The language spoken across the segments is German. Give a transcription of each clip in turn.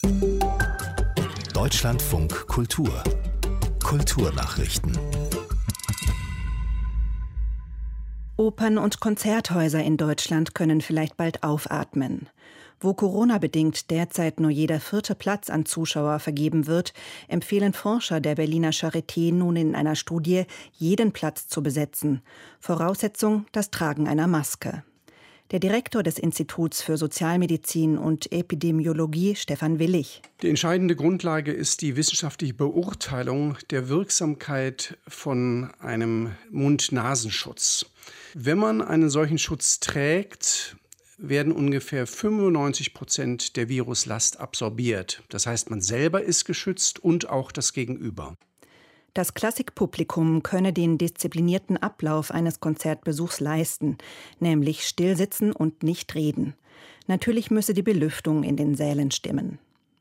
Deutschlandfunk Kultur. Kulturnachrichten. Opern- und Konzerthäuser in Deutschland können vielleicht bald aufatmen. Wo Corona-bedingt derzeit nur jeder 4. Platz an Zuschauer vergeben wird, empfehlen Forscher der Berliner Charité nun in einer Studie, jeden Platz zu besetzen. Voraussetzung: das Tragen einer Maske. Der Direktor des Instituts für Sozialmedizin und Epidemiologie, Stefan Willig. Die entscheidende Grundlage ist die wissenschaftliche Beurteilung der Wirksamkeit von einem Mund-Nasenschutz. Wenn man einen solchen Schutz trägt, werden ungefähr 95% der Viruslast absorbiert. Das heißt, man selber ist geschützt und auch das Gegenüber. Das Klassikpublikum könne den disziplinierten Ablauf eines Konzertbesuchs leisten, nämlich stillsitzen und nicht reden. Natürlich müsse die Belüftung in den Sälen stimmen.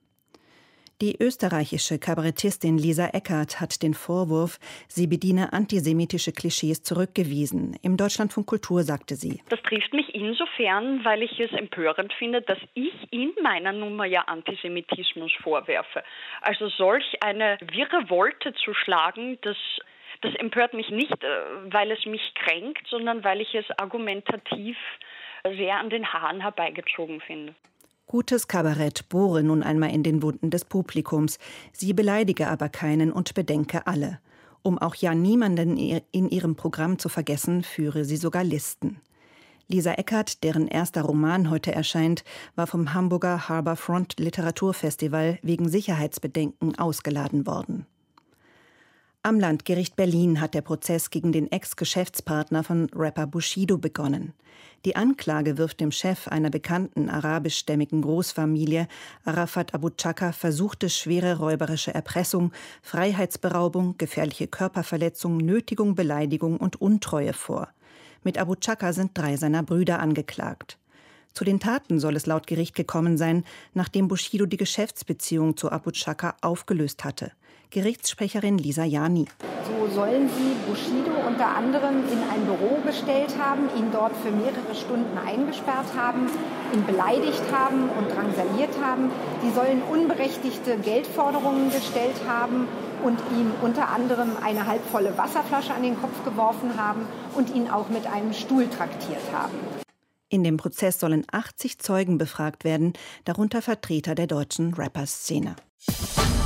Die österreichische Kabarettistin Lisa Eckert hat den Vorwurf, sie bediene antisemitische Klischees, zurückgewiesen. Im Deutschlandfunk Kultur sagte sie: Das trifft mich insofern, weil ich es empörend finde, dass ich in meiner Nummer ja Antisemitismus vorwerfe. Also solch eine wirre Wolte zu schlagen, das empört mich nicht, weil es mich kränkt, sondern weil ich es argumentativ sehr an den Haaren herbeigezogen finde. Gutes Kabarett bohre nun einmal in den Wunden des Publikums. Sie beleidige aber keinen und bedenke alle. Um auch ja niemanden in ihrem Programm zu vergessen, führe sie sogar Listen. Lisa Eckert, deren erster Roman heute erscheint, war vom Hamburger Harbourfront Literaturfestival wegen Sicherheitsbedenken ausgeladen worden. Am Landgericht Berlin hat der Prozess gegen den Ex-Geschäftspartner von Rapper Bushido begonnen. Die Anklage wirft dem Chef einer bekannten arabischstämmigen Großfamilie, Arafat Abu Chaka, versuchte schwere räuberische Erpressung, Freiheitsberaubung, gefährliche Körperverletzung, Nötigung, Beleidigung und Untreue vor. Mit Abu Chaka sind 3 seiner Brüder angeklagt. Zu den Taten soll es laut Gericht gekommen sein, nachdem Bushido die Geschäftsbeziehung zu Abu Chaka aufgelöst hatte. Gerichtssprecherin Lisa Jani. So sollen sie Bushido unter anderem in ein Büro gestellt haben, ihn dort für mehrere Stunden eingesperrt haben, ihn beleidigt haben und drangsaliert haben. Sie sollen unberechtigte Geldforderungen gestellt haben und ihm unter anderem eine halbvolle Wasserflasche an den Kopf geworfen haben und ihn auch mit einem Stuhl traktiert haben. In dem Prozess sollen 80 Zeugen befragt werden, darunter Vertreter der deutschen Rapper-Szene.